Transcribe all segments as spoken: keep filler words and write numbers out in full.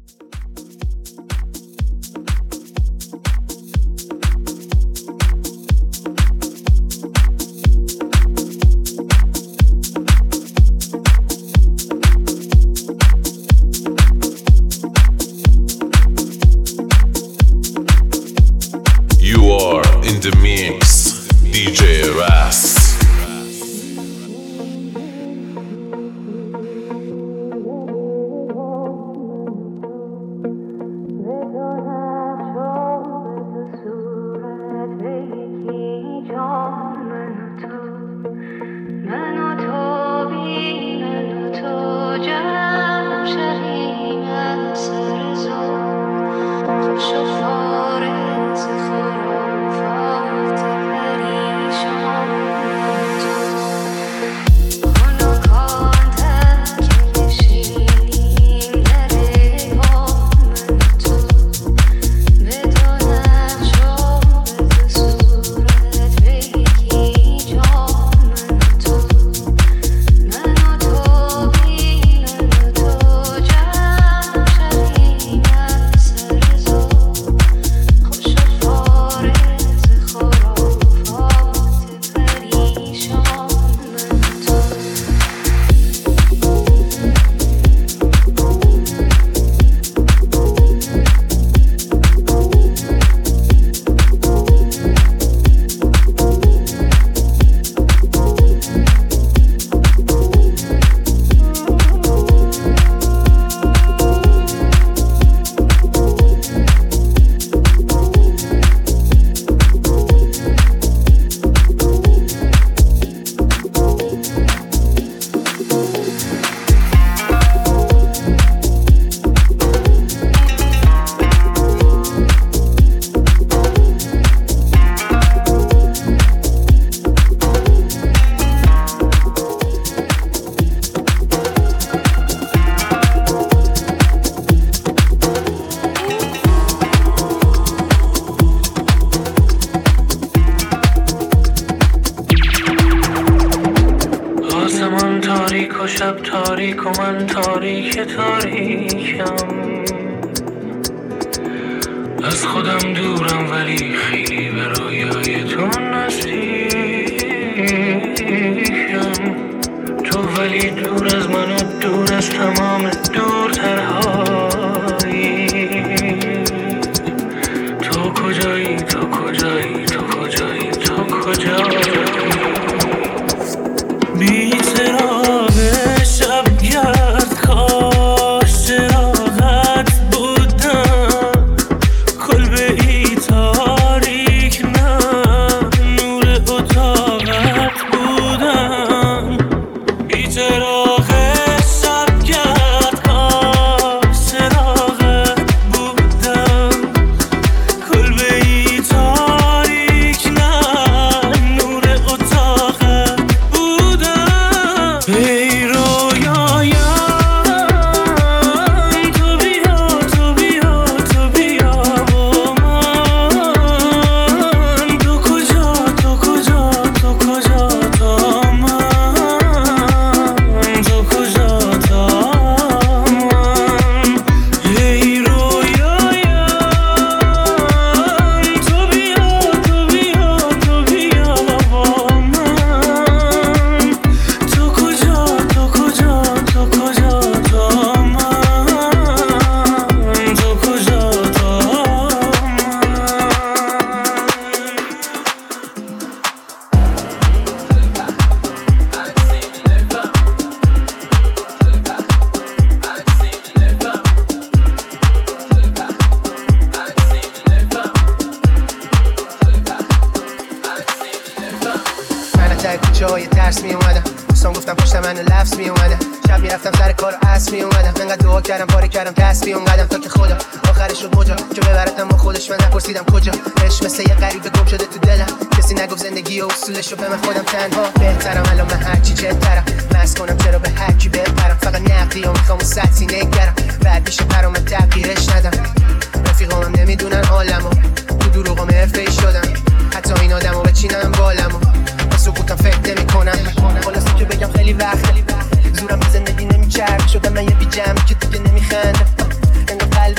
زورم به زندگی نمیچرد شدم من یه بی جمع که دیگه نمیخنده انگار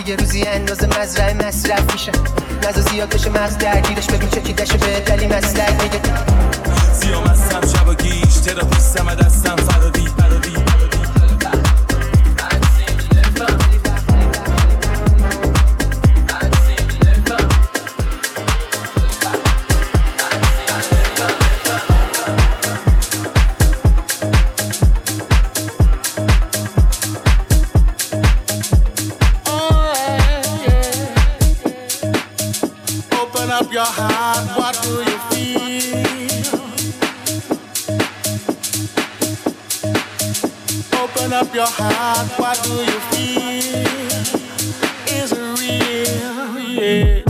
یه روزی اندازه مزرعه مصرف میشه نزا زیاد بشه مغز درگیرش ببین چه چیدشه به دلی مسلک میگه زیام هستم شب و گیش تراپیستم دستم فرادی فرادی Up your heart, what do you feel? Open up your heart, what do you feel? Is it real? Yeah.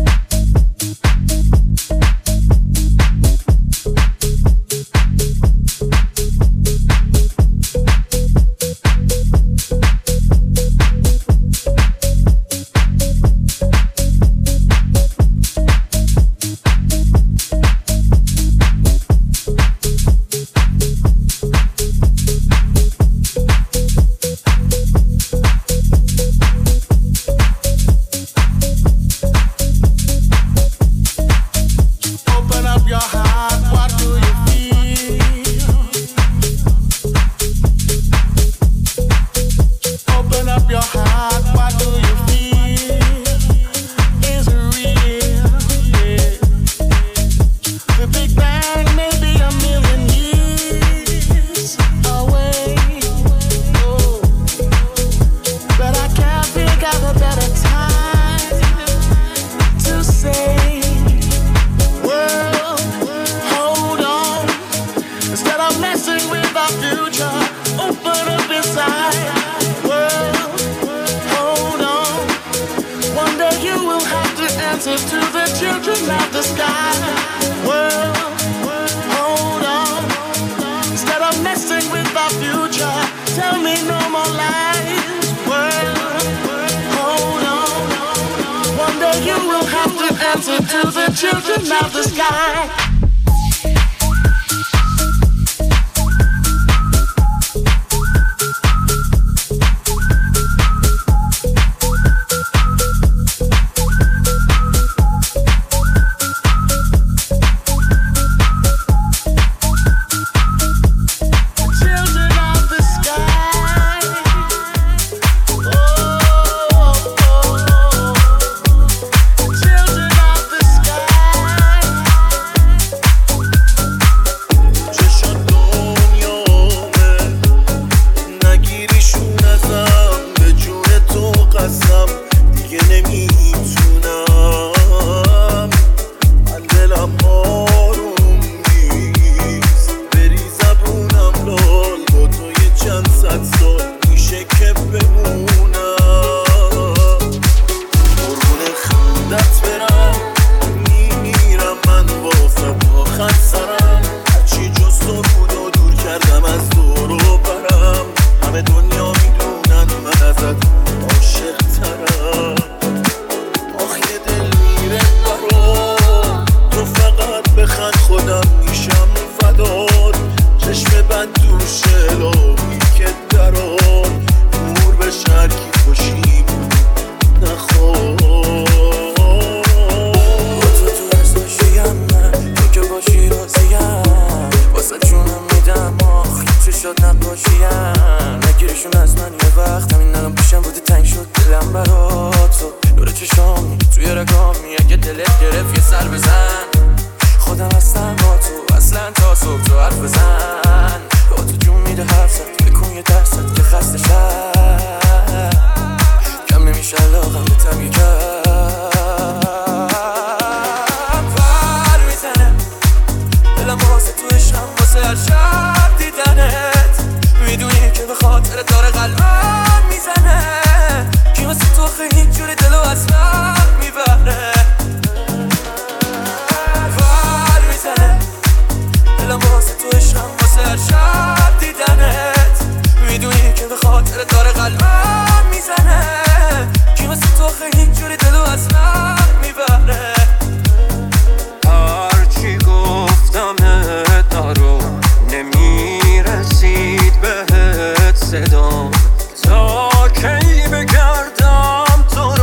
To the children of the sky. صدام تا کی بگردم تو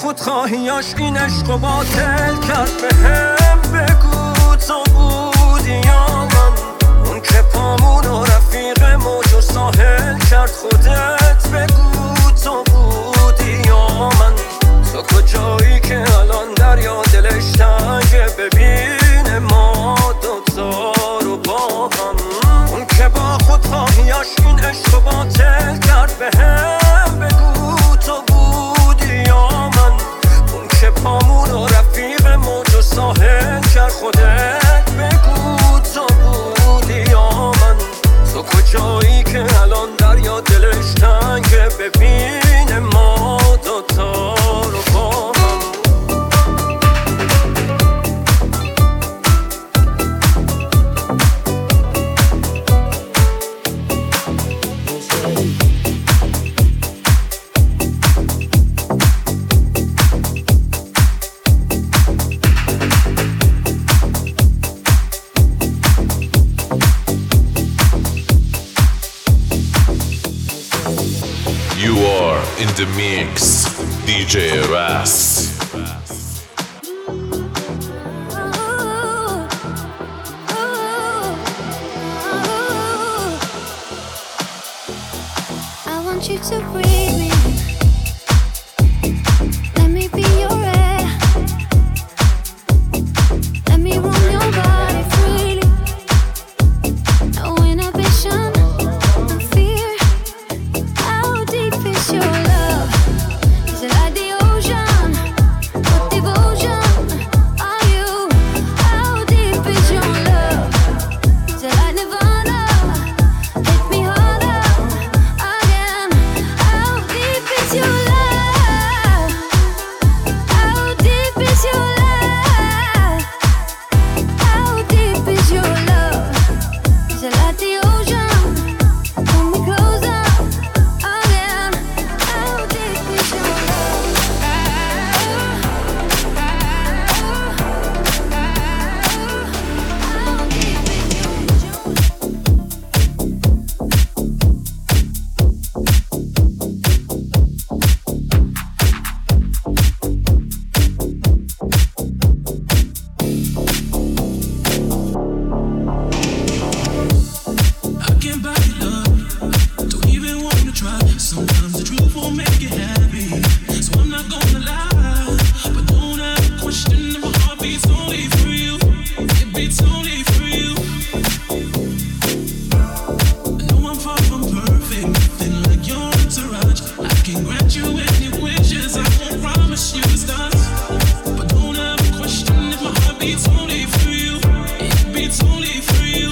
خودخواهیاش این عشقو باطل کرد. به هم بگو تو بودی یا من، اون که پامونو رفیق موج و ساحل کرد. خودت بگو تو بودی یا من، تو کجایی که الان دریا دلش تنگه ببینه ما دوتا رو با هم. اون که با خودخواهیاش این عشقو باطل کرد. به هم بگو تو بودی یا من، اون که پامونو رفیق موج و ساحل کرد. خودت بگو تو بودی یا من، تو کجایی که الان دریا دلش تنگه ببینه ما دوتا رو با هم. You are in the mix, دی جی Ras. I want you to breathe me. Let me be your air. Let me roam your body freely. No inhibition, no fear. How deep is your love? Is it like the ocean? What devotion are you? How deep is your love? Is it like Nirvana? Hit me harder again. How deep is your love? How deep is your love? How deep is your love? Is it like the ocean? Pull me closer again. How deep is your love? How deep is your love? I can't buy your love, don't even wanna try. Sometimes the truth won't make you happy, so I'm not gonna lie. But don't ever question if my heart beats only for you. It beats only for you. I know I'm far from perfect, nothing like your entourage. I can grant you any wishes, I won't promise you the stars. But don't ever question if my heart beats only for you. It beats only for you.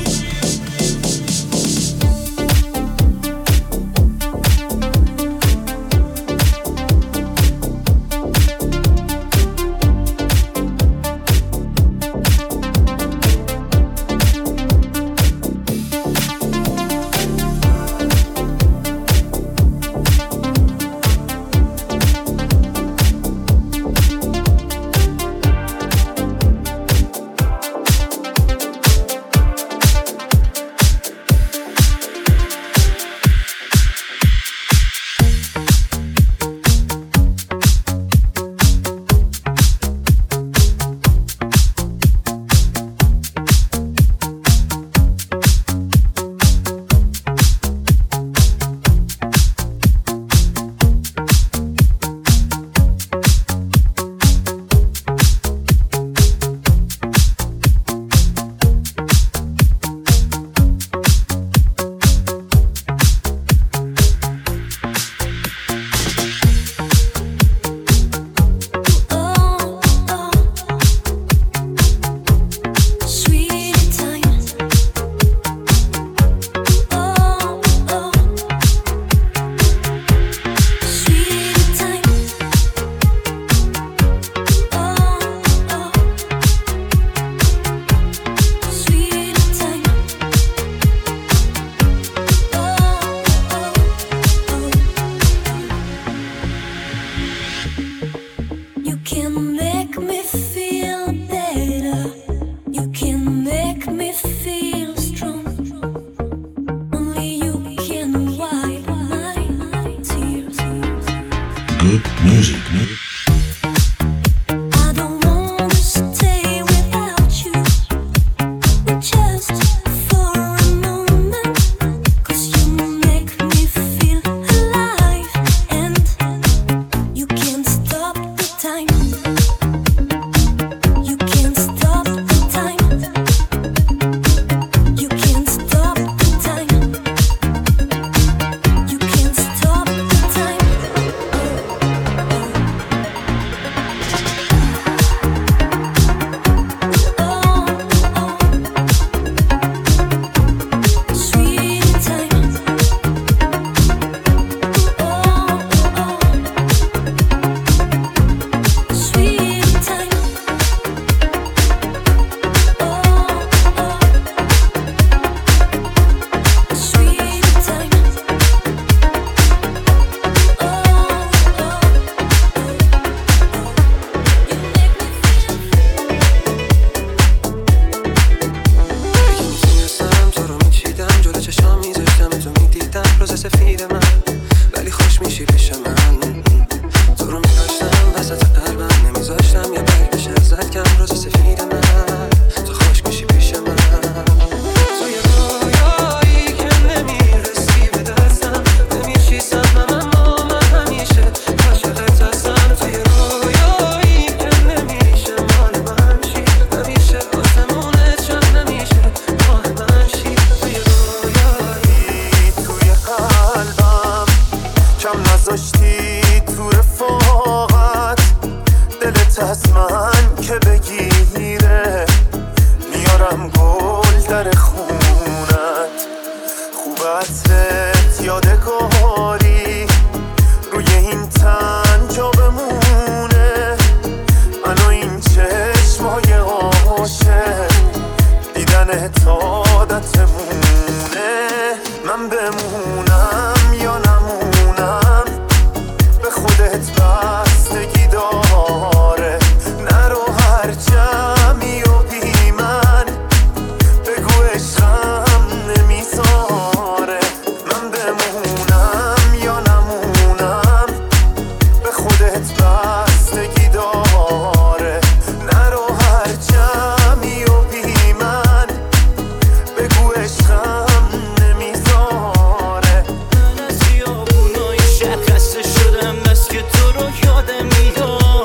بودنت عادتمونه، من بمونم یا نمونم به خودت بستگی داره. نرو هر جمعی و بی من بگو عشقم نمیذاره. من بمونم یا نمونم به خودت بستگی داره. نرو هر جمعی و بی من بگو عشقم نمیذاره. من از خیابونای شهر خسته شدم، بس که تو رو یادم میاد.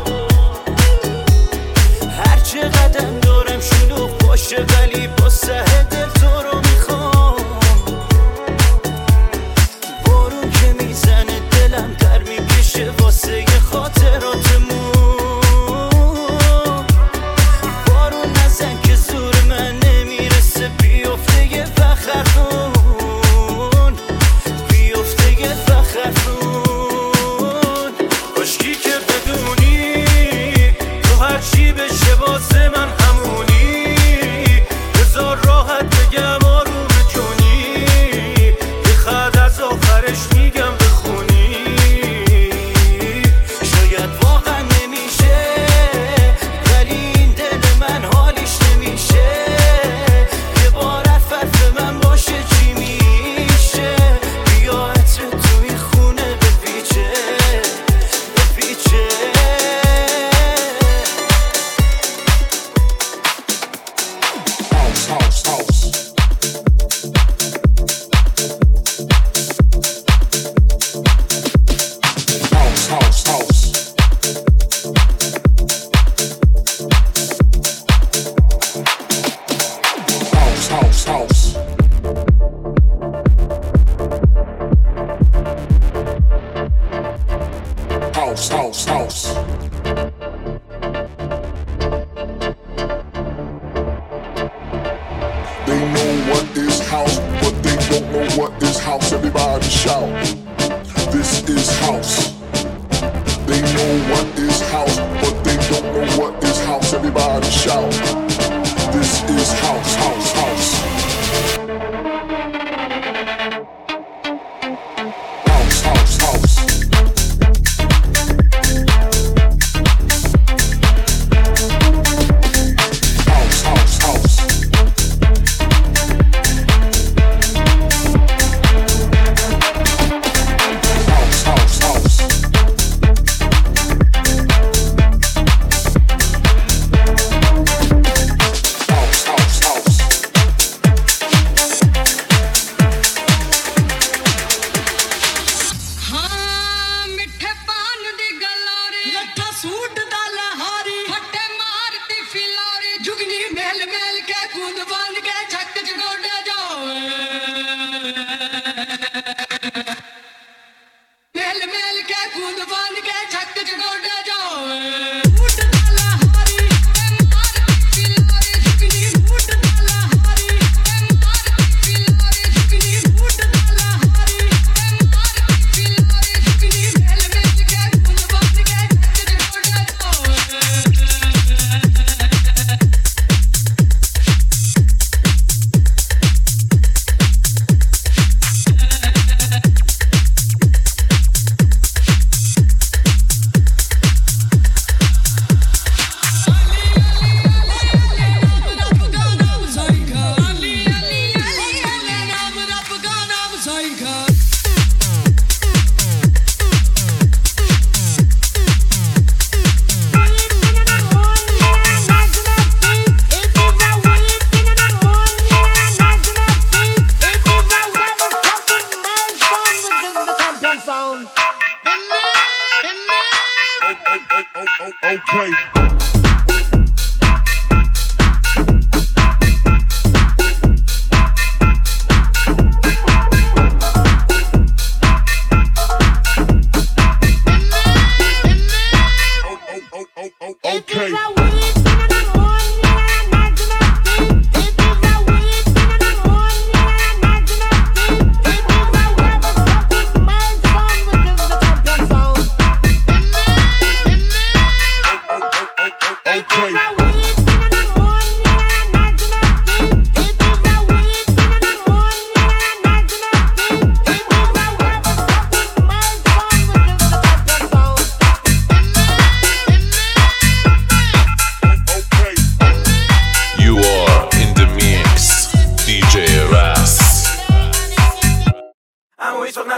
هر چه قدم دارم شلوغ باشه ولی با سه دل تو رو میخوام. بارون که میزنه دلم در میکشه واسه خاطراتمون. بارون نزن که زور من نمیرسه بیفته یه فخرون، بیفته یه فخرون. کاشکی که بدونی تو هر چی بشه واسه من همونی. بذار راحت بگم آروم جونی، یه خط از آخرش میگم بخونی. شاید واقعا نمیشه ولی این دل من حالیش نمیشه. یه بار حرفت به من باشه چی میشه. بیا عطر توی خونه بپیچه بپیچه. House, house, house. House, house, house. House, house, house. House, house, house. They know what is house, but they don't know what is house. Everybody shout, this is house. They know what is house, but they don't know what is house. Everybody shout, this is house, house, house. House, house, house. House, house, house. House, house, house. House, house, house. ਹਾਂ ਮਿੱਠੇ ਪਾਨ ਦੀ ਗਲੋਰੀ ਲੱਠਾ ਸੂਟ ਦਾ ਲਹਾਰੀ ਫੱਟੇ ਮਾਰਤੀ ਫਿਲੌਰੀ ਜੁਗਨੀ ਮੇਲ ਮੇਲ ਕੇ ਕੂਦ ਬੰਨ ਕੇ ਛੱਕ ਚ ਗੋਡੇ ਜਾਵੇ ਮੇਲ ਮੇਲ ਕੇ ਕੂਦ ਬੰਨ ਕੇ ਛੱਕ ਚ ਗੋਡੇ ਜਾਵੇ ਸੂਟ ਦਾ ਲਹਾਰੀ ਤੇ ਮਾਰਤੀ ਫਿਲੌਰੀ ਜੁਗਨੀ ਸੂਟ ਦਾ ਲਹਾਰੀ ਤੇ ਮਾਰਤੀ ਫਿਲੌਰੀ ਜੁਗਨੀ ਸੂਟ ਦਾ ਲਹਾਰੀ ਤੇ ਮਾਰਤੀ ਫਿਲੌਰੀ ਜੁਗਨੀ ਮੇਲ ਮੇਲ ਕੇ ਕੂਦ ਬੰਨ ਕੇ ਛੱਕ ਚ ਗੋਡੇ ਜਾਵੇ Okay. Okay.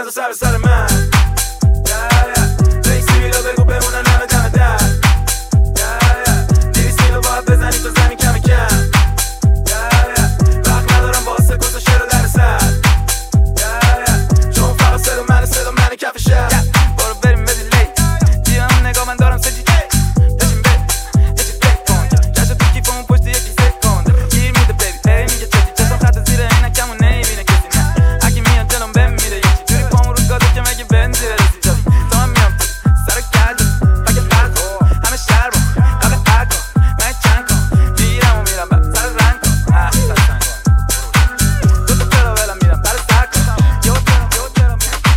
فردا سر سر من رئیسی رو بگو بمونن همه دم در دیویس میلو باید بزنی تو زمین کم کم وقت ندارم واسه کس و شعر و در سر چون فقط صدا منه صدا منه کف شهر برو بریم بدی لی بیا همون نگاه من دارم سجی داشتیم بی یه چی فکر کن کشو تو کیفمون پشت یکی سک کن گیر میده بیبی هی میگه چکی چشم خط زیر اینکمون نمیبینه کسی نه اگه میاد جلوم بهم میره یکی جوری پامون رو گاده که مگه بنزی برسی جادی تا من میام تو سر کردی پاک فرد کن همه شهر با قبل حد کن من چند کن میرم و میرم بر سر رنگ کن اه سر سنگ کن دو تا چرا ولم میرم پر سر کن یو چرا یو چرا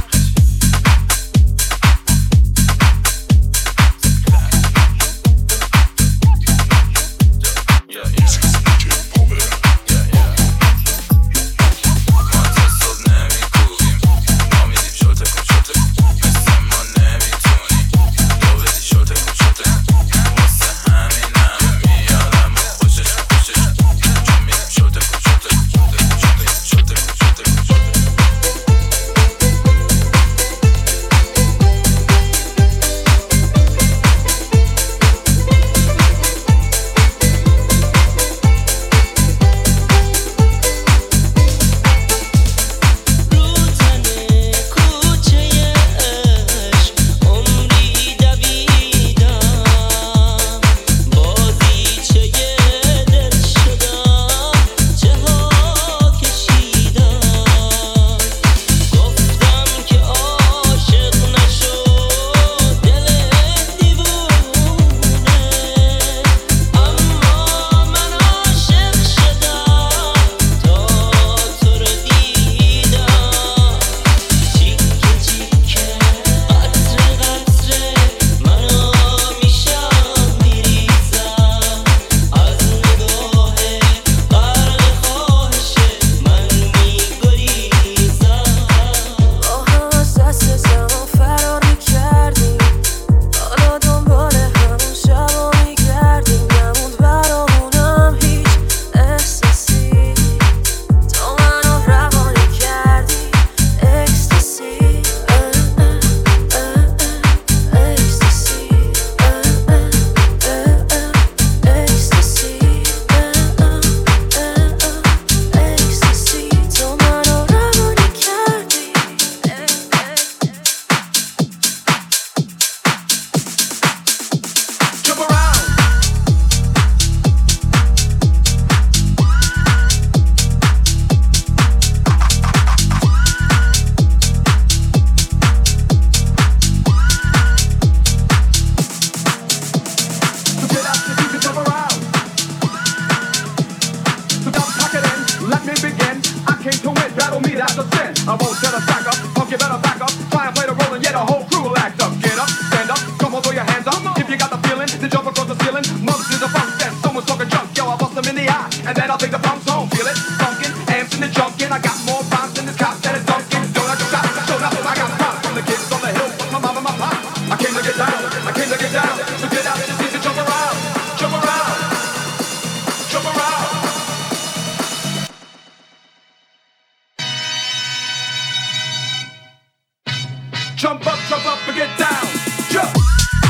Jump up, jump up and get down. Jump.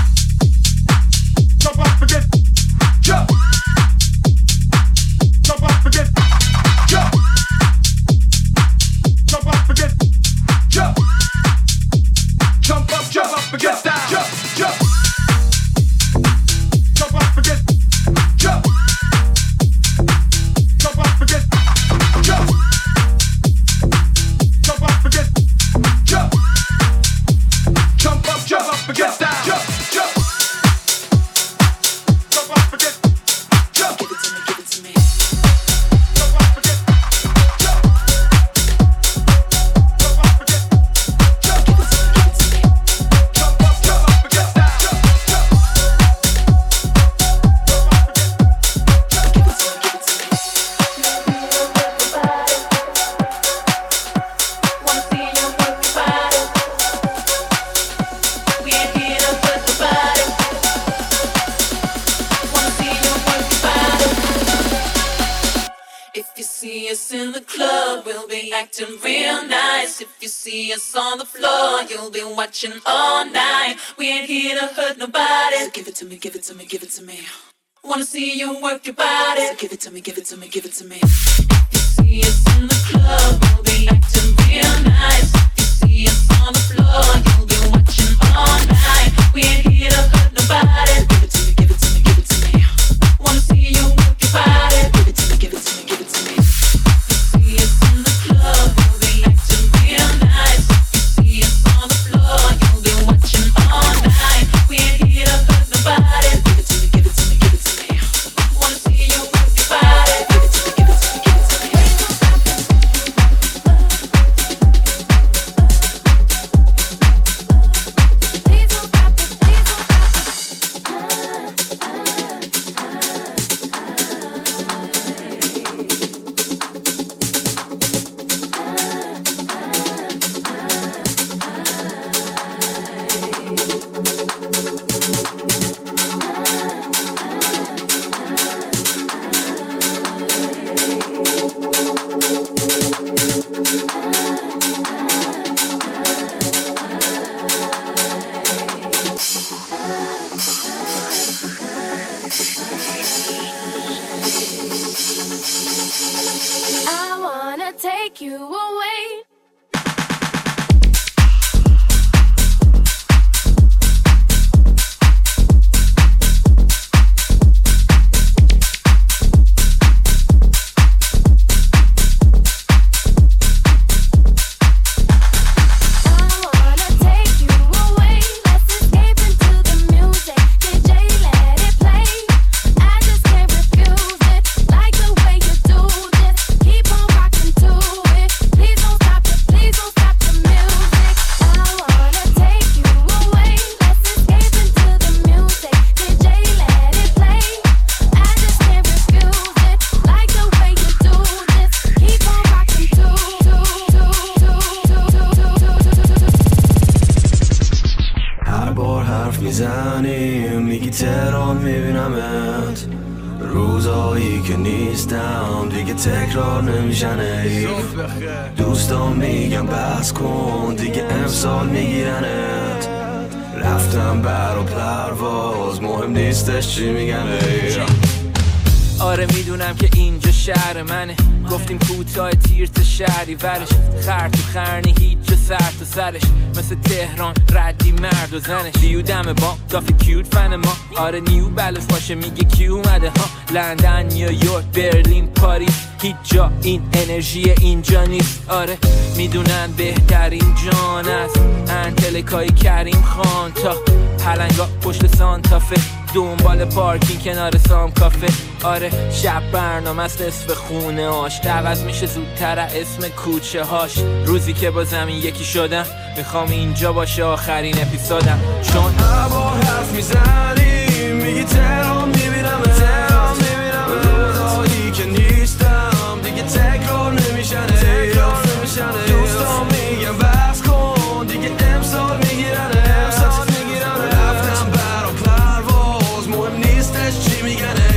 Jump up and get. Jump. Jump up. If you see us in the club, we'll be acting real nice. If you see us on the floor, you'll be watching all night. We ain't here to hurt nobody. So give it to me, give it to me, give it to me. Wanna see you work your body. So give it to me, give it to me, give it to me. If you see us in the club, we'll be acting real nice. If you see us on the floor, you'll be watching all night. We ain't here to hurt nobody. So give it to me, give it to me, give it to me. Wanna see you work your body. Give it to me, give it to me, give it to me. If you see us in the club, we'll be acting real nice. If you see us on the floor, you'll be watching all night. We ain't here to hurt nobody. Give it to me, give it to me, give it to me. Wanna see you work your body. Give it to me, give it to me, give it to me. I wanna take you away. میزنیم میگی تهران میبینمت روزایی که نیستم دیگه تکرار نمیشنه دوستان میگم بس کن دیگه امسال میگیرنت رفتم برا پرواز مهم نیستش چی میگن آره میدونم که اینجا شهر منه گفتیم کوتاه تیر تا شهری ورش خر تو خرنی هیچ جا سر تو سرش مثل تهران ردی مرد و زنش دیو دم با دافی کیوت فن ما آره نیو بلوز باشه میگه کی اومده ها لندن نیویورک برلین پاریس هیچ جا این انرژی اینجا نیست آره میدونن بهترین جان است انتلکای کریم خان تا پلنگا پشت سانتافه دنبال پارکینگ کنار سام کافه آره شب برنامه است نصف خونه هاش عوض میشه زودتر اسم کوچه هاش روزی که با زمین یکی شدم میخوام اینجا باشه آخرین اپیزودم چون هوا حرف میزنی میگی تهران میبینم تهران میبینم روزایی که نیستم دیگه تکرار نمیشنه تکرار نمیشنه دوستان میگم بس کن دیگه امسال میگیرن امسال میگیرن رفتم برا پرواز مهم نیستش چی میگنه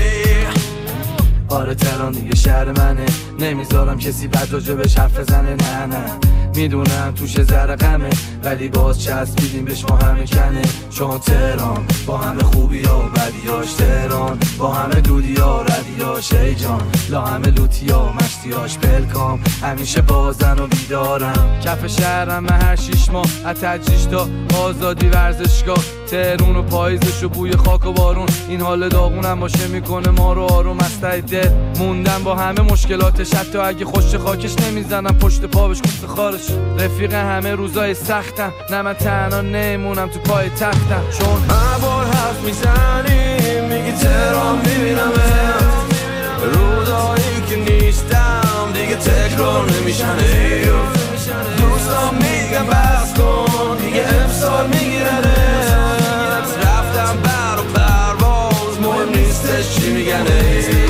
آره تهران دیگه شهر منه نمیذارم کسی بد راجبش حرف بزنه نه نه میدونم توش ذره غمه ولی باز چسبیدیم بهش ما همه کنه چون تهران با همه خوبی ها و بدیاش تهران با همه دودی ها و ردیاش ای جان لا همه لوتی ها و مشتیاش پلکام همیشه بازن و بیدارم کف شهرم من هر شیش ماه از تجریش تا آزادی ورزشگاه تهرون و پاییزش و بوی خاک و بارون این حال داغونم باشه میکنه ما رو آروم از ته دل موندم با همه مشکلاتش حتی اگه خوش خاکش نمیزنم پشت پا بهش کوفت خارش رفیق همه روزای سختم نه من تنها نمونم تو پای تختم چون هر حرف میزنی میگی تهران میبینمت روزایی که نیستم دیگه تکرار نمیشنه دوستان میگم بس کن دیگه امسال میگیرنت رفتم برا پرواز مهم نیستش چی میگنه